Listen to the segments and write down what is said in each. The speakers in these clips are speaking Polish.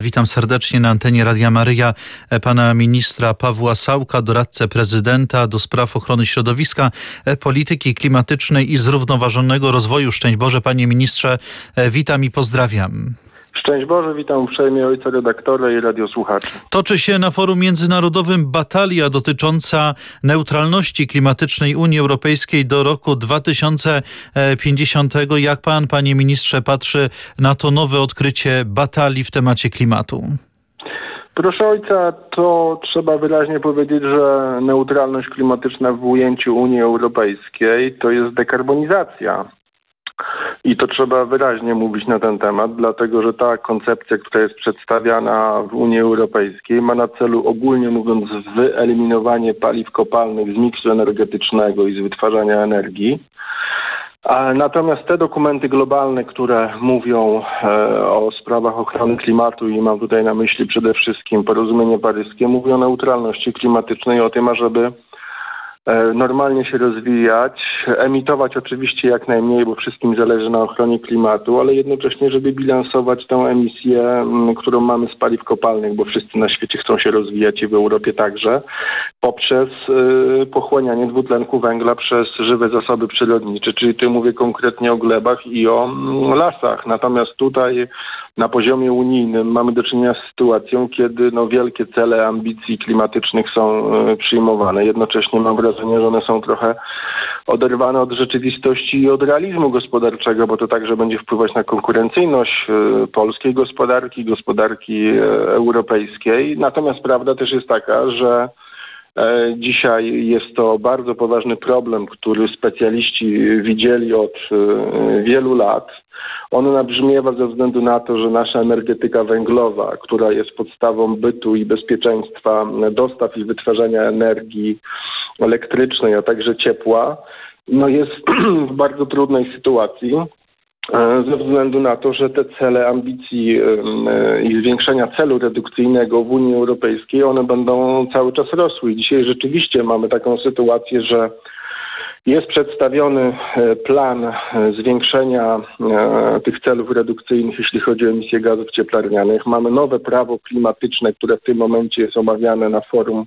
Witam serdecznie na antenie Radia Maryja pana ministra Pawła Sałka, doradcę prezydenta do spraw ochrony środowiska, polityki klimatycznej i zrównoważonego rozwoju. Szczęść Boże, panie ministrze, witam i pozdrawiam. Szczęść Boże, witam uprzejmie ojca redaktora i radiosłuchaczy. Toczy się na forum międzynarodowym batalia dotycząca neutralności klimatycznej Unii Europejskiej do roku 2050. Jak pan, panie ministrze, patrzy na to nowe odkrycie batalii w temacie klimatu? Proszę ojca, to trzeba wyraźnie powiedzieć, że neutralność klimatyczna w ujęciu Unii Europejskiej to jest dekarbonizacja. I to trzeba wyraźnie mówić na ten temat, dlatego że ta koncepcja, która jest przedstawiana w Unii Europejskiej, ma na celu, ogólnie mówiąc, wyeliminowanie paliw kopalnych z miksu energetycznego i z wytwarzania energii. Natomiast te dokumenty globalne, które mówią o sprawach ochrony klimatu, i mam tutaj na myśli przede wszystkim porozumienie paryskie, mówią o neutralności klimatycznej, o tym, ażeby normalnie się rozwijać, emitować oczywiście jak najmniej, bo wszystkim zależy na ochronie klimatu, ale jednocześnie, żeby bilansować tę emisję, którą mamy z paliw kopalnych, bo wszyscy na świecie chcą się rozwijać i w Europie także, poprzez pochłanianie dwutlenku węgla przez żywe zasoby przyrodnicze, czyli tu mówię konkretnie o glebach i o lasach. Natomiast tutaj na poziomie unijnym mamy do czynienia z sytuacją, kiedy wielkie cele ambicji klimatycznych są przyjmowane. Jednocześnie mam wrażenie, że one są trochę oderwane od rzeczywistości i od realizmu gospodarczego, bo to także będzie wpływać na konkurencyjność polskiej gospodarki europejskiej. Natomiast prawda też jest taka, że dzisiaj jest to bardzo poważny problem, który specjaliści widzieli od wielu lat. On nabrzmiewa ze względu na to, że nasza energetyka węglowa, która jest podstawą bytu i bezpieczeństwa dostaw i wytwarzania energii elektrycznej, a także ciepła, jest w bardzo trudnej sytuacji ze względu na to, że te cele ambicji i zwiększenia celu redukcyjnego w Unii Europejskiej, one będą cały czas rosły. I dzisiaj rzeczywiście mamy taką sytuację, że jest przedstawiony plan zwiększenia tych celów redukcyjnych, jeśli chodzi o emisję gazów cieplarnianych. Mamy nowe prawo klimatyczne, które w tym momencie jest omawiane na forum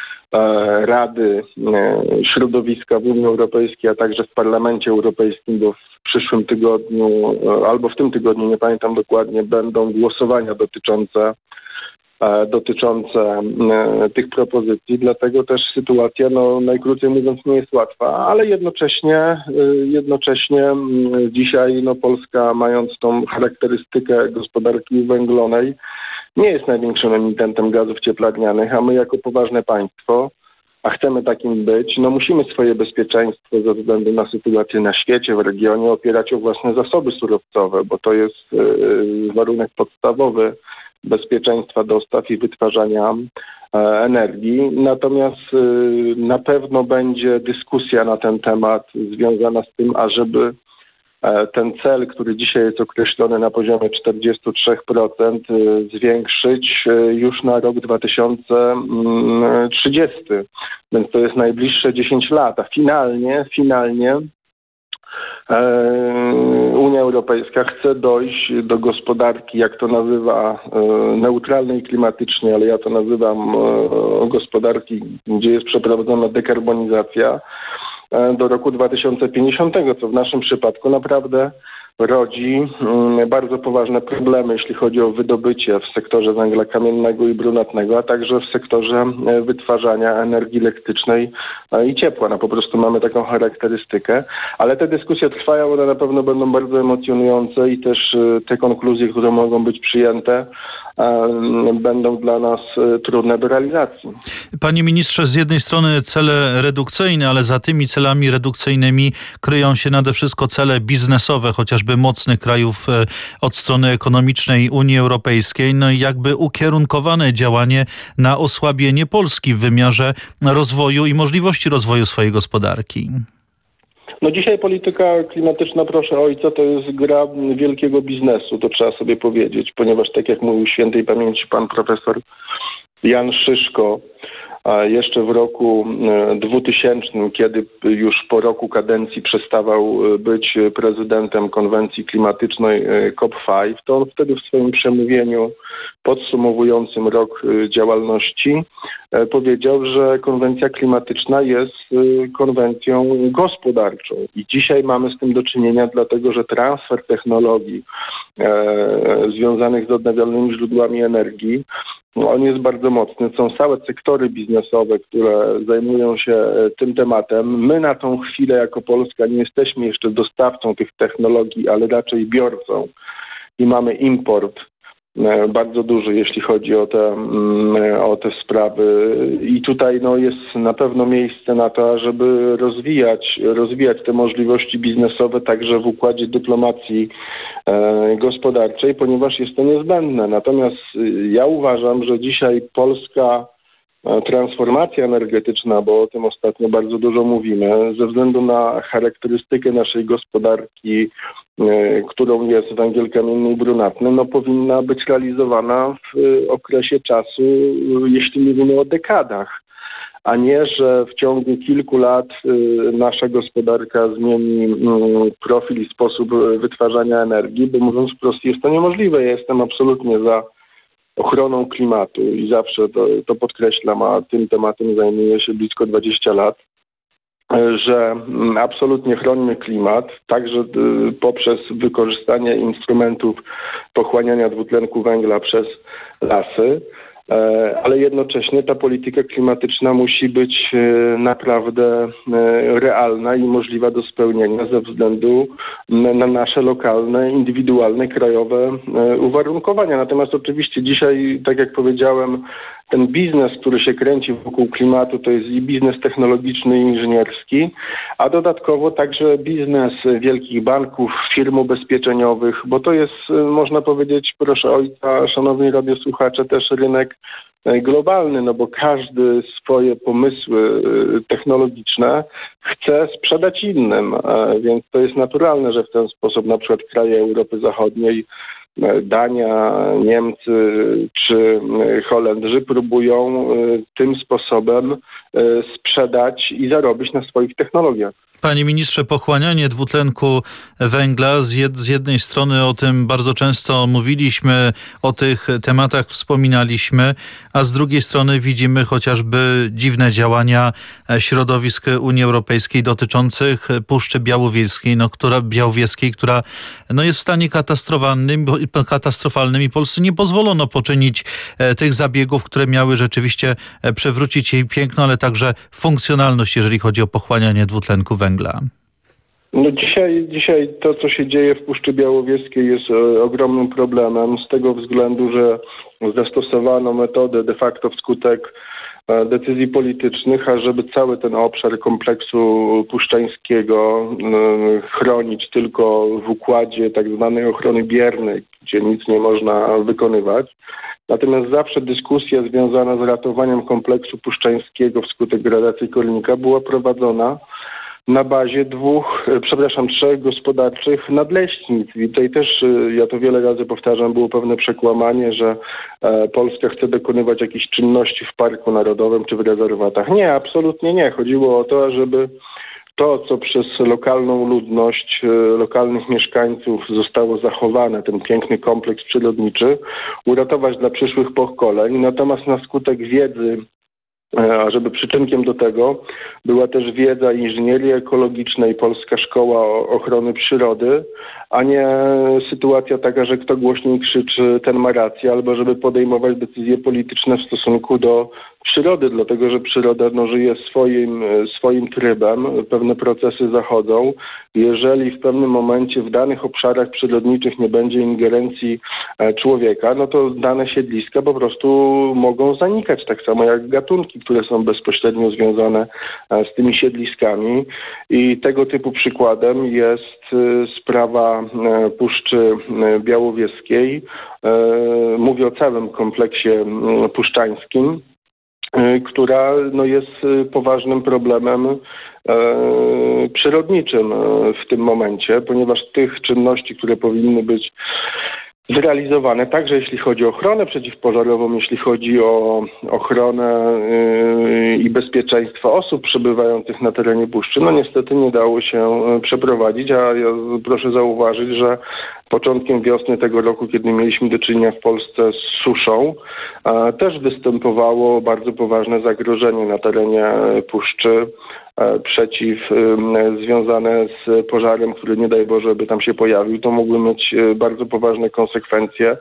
Rady Środowiska w Unii Europejskiej, a także w Parlamencie Europejskim, bo w przyszłym tygodniu albo w tym tygodniu, nie pamiętam dokładnie, będą głosowania dotyczące tych propozycji. Dlatego też sytuacja, najkrócej mówiąc, nie jest łatwa, ale jednocześnie dzisiaj Polska, mając tą charakterystykę gospodarki węglowej, nie jest największym emitentem gazów cieplarnianych, a my jako poważne państwo, a chcemy takim być, musimy swoje bezpieczeństwo ze względu na sytuację na świecie, w regionie opierać o własne zasoby surowcowe, bo to jest warunek podstawowy bezpieczeństwa dostaw i wytwarzania energii. Natomiast na pewno będzie dyskusja na ten temat związana z tym, ażeby ten cel, który dzisiaj jest określony na poziomie 43%, zwiększyć już na rok 2030. Więc to jest najbliższe 10 lat. A finalnie Unia Europejska chce dojść do gospodarki, jak to nazywa, neutralnej klimatycznie, ale ja to nazywam gospodarki, gdzie jest przeprowadzona dekarbonizacja, do roku 2050, co w naszym przypadku naprawdę rodzi bardzo poważne problemy, jeśli chodzi o wydobycie w sektorze węgla kamiennego i brunatnego, a także w sektorze wytwarzania energii elektrycznej i ciepła. Po prostu mamy taką charakterystykę, ale te dyskusje trwają, one na pewno będą bardzo emocjonujące i też te konkluzje, które mogą być przyjęte, będą dla nas trudne do realizacji. Panie ministrze, z jednej strony cele redukcyjne, ale za tymi celami redukcyjnymi kryją się nade wszystko cele biznesowe, chociażby mocnych krajów od strony ekonomicznej Unii Europejskiej, i jakby ukierunkowane działanie na osłabienie Polski w wymiarze rozwoju i możliwości rozwoju swojej gospodarki. Dzisiaj polityka klimatyczna, proszę ojca, to jest gra wielkiego biznesu, to trzeba sobie powiedzieć, ponieważ tak jak mówił świętej pamięci pan profesor Jan Szyszko, a jeszcze w roku 2000, kiedy już po roku kadencji przestawał być prezydentem konwencji klimatycznej COP5, to on wtedy w swoim przemówieniu podsumowującym rok działalności powiedział, że konwencja klimatyczna jest konwencją gospodarczą. I dzisiaj mamy z tym do czynienia, dlatego że transfer technologii związanych z odnawialnymi źródłami energii, on jest bardzo mocny. Są całe sektory biznesowe, które zajmują się tym tematem. My na tą chwilę jako Polska nie jesteśmy jeszcze dostawcą tych technologii, ale raczej biorcą i mamy import bardzo duży, jeśli chodzi o te sprawy. I tutaj jest na pewno miejsce na to, żeby rozwijać te możliwości biznesowe także w układzie dyplomacji gospodarczej, ponieważ jest to niezbędne. Natomiast ja uważam, że dzisiaj polska transformacja energetyczna, bo o tym ostatnio bardzo dużo mówimy, ze względu na charakterystykę naszej gospodarki, którą jest węgiel kamienny i brunatny, powinna być realizowana w okresie czasu, jeśli mówimy o dekadach, a nie, że w ciągu kilku lat nasza gospodarka zmieni profil i sposób wytwarzania energii, bo mówiąc wprost jest to niemożliwe. Ja jestem absolutnie za ochroną klimatu i zawsze to podkreślam, a tym tematem zajmuję się blisko 20 lat, że absolutnie chronimy klimat, także poprzez wykorzystanie instrumentów pochłaniania dwutlenku węgla przez lasy, ale jednocześnie ta polityka klimatyczna musi być naprawdę realna i możliwa do spełnienia ze względu na nasze lokalne, indywidualne, krajowe uwarunkowania. Natomiast oczywiście dzisiaj, tak jak powiedziałem, ten biznes, który się kręci wokół klimatu, to jest i biznes technologiczny i inżynierski, a dodatkowo także biznes wielkich banków, firm ubezpieczeniowych, bo to jest, można powiedzieć, proszę ojca, szanowni radiosłuchacze, też rynek globalny, bo każdy swoje pomysły technologiczne chce sprzedać innym, więc to jest naturalne, że w ten sposób na przykład kraje Europy Zachodniej, Dania, Niemcy czy Holendrzy próbują tym sposobem sprzedać i zarobić na swoich technologiach. Panie ministrze, pochłanianie dwutlenku węgla, z jednej strony o tym bardzo często mówiliśmy, o tych tematach wspominaliśmy, a z drugiej strony widzimy chociażby dziwne działania środowisk Unii Europejskiej dotyczących Puszczy Białowieskiej, która jest w stanie katastrofalnym i Polsce nie pozwolono poczynić tych zabiegów, które miały rzeczywiście przewrócić jej piękno, ale także funkcjonalność, jeżeli chodzi o pochłanianie dwutlenku węgla. Dzisiaj to, co się dzieje w Puszczy Białowieskiej, jest ogromnym problemem z tego względu, że zastosowano metodę de facto wskutek decyzji politycznych, ażeby cały ten obszar kompleksu puszczańskiego chronić tylko w układzie tak zwanej ochrony biernej, gdzie nic nie można wykonywać. Natomiast zawsze dyskusja związana z ratowaniem kompleksu puszczańskiego wskutek gradacji kornika była prowadzona na bazie trzech gospodarczych nadleśnictw. I tutaj też, ja to wiele razy powtarzam, było pewne przekłamanie, że Polska chce dokonywać jakichś czynności w Parku Narodowym czy w rezerwatach. Nie, absolutnie nie. Chodziło o to, żeby to, co przez lokalną ludność, lokalnych mieszkańców zostało zachowane, ten piękny kompleks przyrodniczy, uratować dla przyszłych pokoleń. Natomiast na skutek wiedzy, a żeby przyczynkiem do tego była też wiedza inżynierii ekologicznej, Polska Szkoła Ochrony Przyrody, a nie sytuacja taka, że kto głośniej krzyczy, ten ma rację, albo żeby podejmować decyzje polityczne w stosunku do przyrody, dlatego że przyroda żyje swoim trybem, pewne procesy zachodzą. Jeżeli w pewnym momencie w danych obszarach przyrodniczych nie będzie ingerencji człowieka, to dane siedliska po prostu mogą zanikać, tak samo jak gatunki, które są bezpośrednio związane z tymi siedliskami. I tego typu przykładem jest sprawa Puszczy Białowieskiej. Mówię o całym kompleksie puszczańskim, która jest poważnym problemem przyrodniczym w tym momencie, ponieważ tych czynności, które powinny być zrealizowane także jeśli chodzi o ochronę przeciwpożarową, jeśli chodzi o ochronę i bezpieczeństwo osób przebywających na terenie puszczy. No niestety nie dało się przeprowadzić, a ja proszę zauważyć, że początkiem wiosny tego roku, kiedy mieliśmy do czynienia w Polsce z suszą, też występowało bardzo poważne zagrożenie na terenie puszczy związane z pożarem, który nie daj Boże by tam się pojawił. To mogły mieć bardzo poważne konsekwencje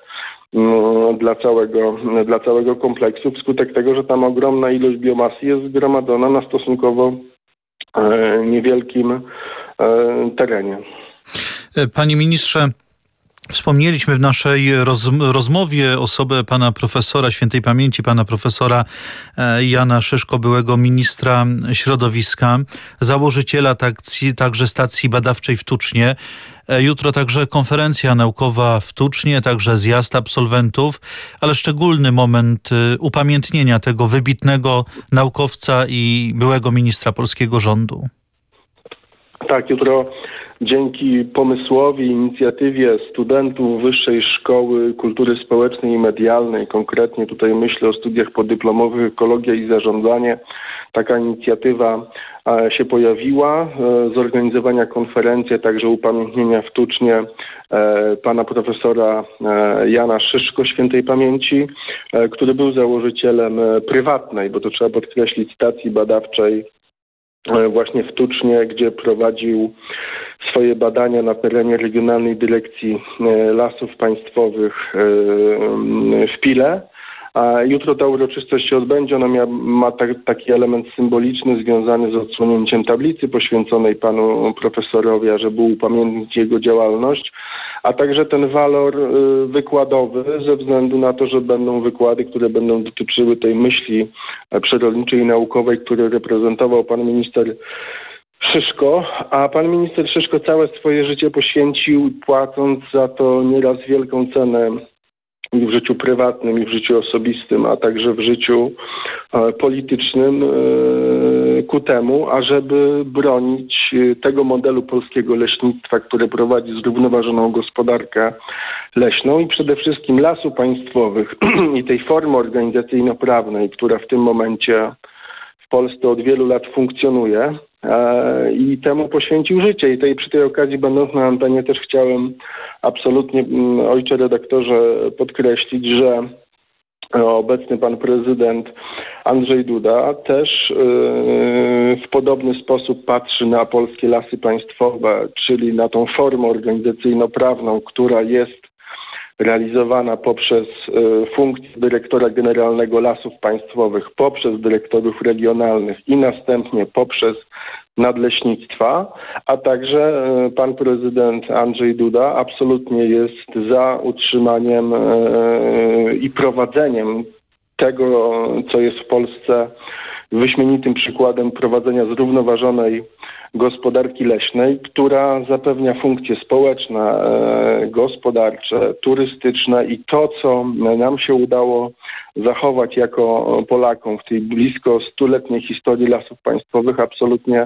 dla całego kompleksu, wskutek tego, że tam ogromna ilość biomasy jest zgromadzona na stosunkowo niewielkim terenie. Panie ministrze, wspomnieliśmy w naszej rozmowie osobę pana profesora, świętej pamięci pana profesora Jana Szyszko, byłego ministra środowiska, założyciela także stacji badawczej w Tucznie. Jutro także konferencja naukowa w Tucznie, także zjazd absolwentów, ale szczególny moment upamiętnienia tego wybitnego naukowca i byłego ministra polskiego rządu. Tak, jutro dzięki pomysłowi, inicjatywie studentów Wyższej Szkoły Kultury Społecznej i Medialnej, konkretnie tutaj myślę o studiach podyplomowych Ekologia i Zarządzanie, taka inicjatywa się pojawiła, zorganizowania konferencji, także upamiętnienia w Tucznie pana profesora Jana Szyszko, świętej pamięci, który był założycielem prywatnej, bo to trzeba podkreślić, stacji badawczej właśnie w Tucznie, gdzie prowadził swoje badania na terenie Regionalnej Dyrekcji Lasów Państwowych w Pile. A jutro ta uroczystość się odbędzie. Ona ma taki element symboliczny związany z odsłonięciem tablicy poświęconej panu profesorowi, żeby upamiętnić jego działalność, a także ten walor wykładowy ze względu na to, że będą wykłady, które będą dotyczyły tej myśli przyrodniczej i naukowej, które reprezentował pan minister Szyszko, a pan minister Szyszko całe swoje życie poświęcił, płacąc za to nieraz wielką cenę i w życiu prywatnym, i w życiu osobistym, a także w życiu politycznym ku temu, ażeby bronić tego modelu polskiego leśnictwa, które prowadzi zrównoważoną gospodarkę leśną i przede wszystkim lasów państwowych i tej formy organizacyjno-prawnej, która w tym momencie w Polsce od wielu lat funkcjonuje, i temu poświęcił życie. I przy tej okazji, będąc na antenie, też chciałem absolutnie, ojcze redaktorze, podkreślić, że obecny pan prezydent Andrzej Duda też w podobny sposób patrzy na polskie lasy państwowe, czyli na tą formę organizacyjno-prawną, która jest realizowana poprzez funkcję dyrektora generalnego Lasów Państwowych, poprzez dyrektorów regionalnych i następnie poprzez nadleśnictwa, a także pan prezydent Andrzej Duda absolutnie jest za utrzymaniem i prowadzeniem tego, co jest w Polsce wyśmienitym przykładem prowadzenia zrównoważonej gospodarki leśnej, która zapewnia funkcje społeczne, gospodarcze, turystyczne i to, co nam się udało zachować jako Polakom w tej blisko 100-letniej historii lasów państwowych, absolutnie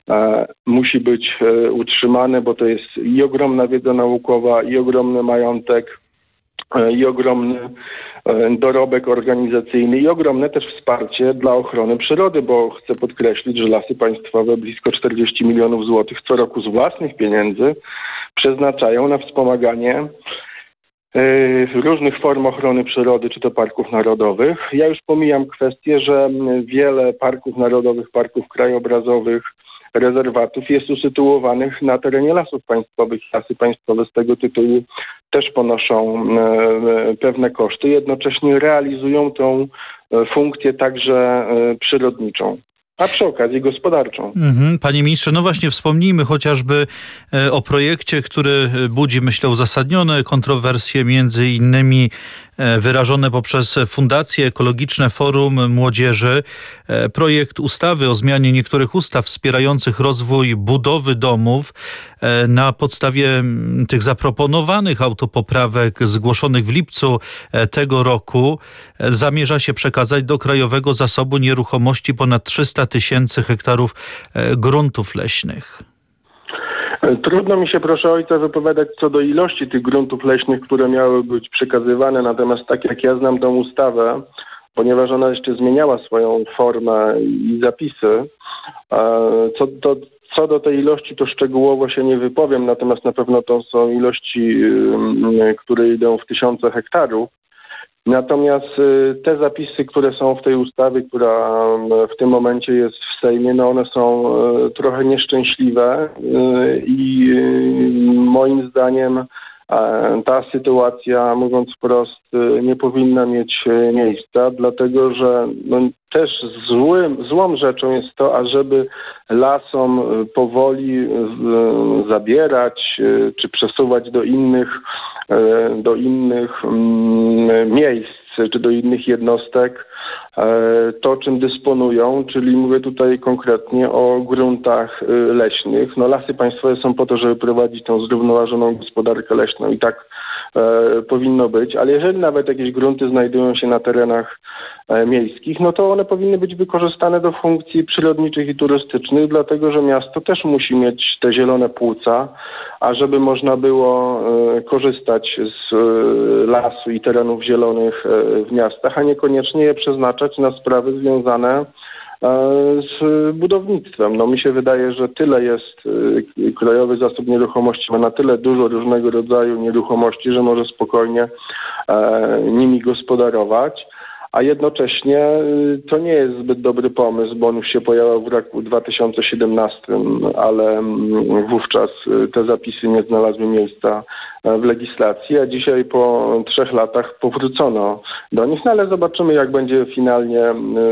musi być utrzymane, bo to jest i ogromna wiedza naukowa, i ogromny majątek, i ogromny dorobek organizacyjny i ogromne też wsparcie dla ochrony przyrody, bo chcę podkreślić, że lasy państwowe blisko 40 milionów złotych co roku z własnych pieniędzy przeznaczają na wspomaganie różnych form ochrony przyrody, czy to parków narodowych. Ja już pomijam kwestię, że wiele parków narodowych, parków krajobrazowych, rezerwatów jest usytuowanych na terenie lasów państwowych. Lasy państwowe z tego tytułu też ponoszą pewne koszty, jednocześnie realizują tą funkcję także przyrodniczą, a przy okazji gospodarczą. Panie ministrze, no właśnie wspomnijmy chociażby o projekcie, który budzi, myślę, uzasadnione kontrowersje, między innymi wyrażone poprzez Fundację Ekologiczne Forum Młodzieży. Projekt ustawy o zmianie niektórych ustaw wspierających rozwój budowy domów na podstawie tych zaproponowanych autopoprawek zgłoszonych w lipcu tego roku zamierza się przekazać do Krajowego Zasobu Nieruchomości ponad 300 000 hektarów gruntów leśnych. Trudno mi się, proszę ojca, wypowiadać co do ilości tych gruntów leśnych, które miały być przekazywane, natomiast tak jak ja znam tą ustawę, ponieważ ona jeszcze zmieniała swoją formę i zapisy, co do tej ilości to szczegółowo się nie wypowiem, natomiast na pewno to są ilości, które idą w tysiące hektarów. Natomiast te zapisy, które są w tej ustawie, która w tym momencie jest w Sejmie, no one są trochę nieszczęśliwe i moim zdaniem ta sytuacja, mówiąc wprost, nie powinna mieć miejsca, dlatego że też złą rzeczą jest to, ażeby lasom powoli zabierać czy przesuwać do innych miejsc czy do innych jednostek to, czym dysponują, czyli mówię tutaj konkretnie o gruntach leśnych. No, lasy państwowe są po to, żeby prowadzić tą zrównoważoną gospodarkę leśną i tak powinno być, ale jeżeli nawet jakieś grunty znajdują się na terenach miejskich, no to one powinny być wykorzystane do funkcji przyrodniczych i turystycznych, dlatego że miasto też musi mieć te zielone płuca, a żeby można było korzystać z lasu i terenów zielonych w miastach, a niekoniecznie je przeznaczać na sprawy związane z budownictwem. No mi się wydaje, że tyle jest, Krajowy Zasób Nieruchomości ma na tyle dużo różnego rodzaju nieruchomości, że może spokojnie nimi gospodarować, a jednocześnie to nie jest zbyt dobry pomysł, bo on już się pojawił w roku 2017, ale wówczas te zapisy nie znalazły miejsca w legislacji, a dzisiaj po 3 latach powrócono do nich, no ale zobaczymy, jak będzie finalnie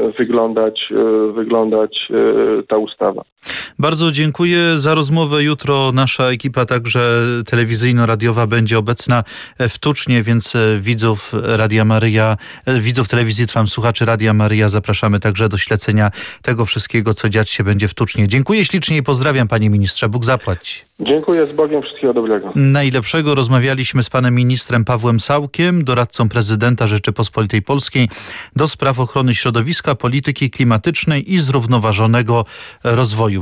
wyglądać ta ustawa. Bardzo dziękuję za rozmowę. Jutro nasza ekipa także telewizyjno-radiowa będzie obecna w Tucznie, więc widzów Radia Maryja, widzów telewizji Trwam, słuchaczy Radia Maryja zapraszamy także do śledzenia tego wszystkiego, co dziać się będzie w Tucznie. Dziękuję ślicznie i pozdrawiam, panie ministrze. Bóg zapłać. Dziękuję, z Bogiem, wszystkiego dobrego. Najlepszego. Rozmawialiśmy z panem ministrem Pawłem Sałkiem, doradcą prezydenta Rzeczypospolitej Polskiej do spraw ochrony środowiska, polityki klimatycznej i zrównoważonego rozwoju.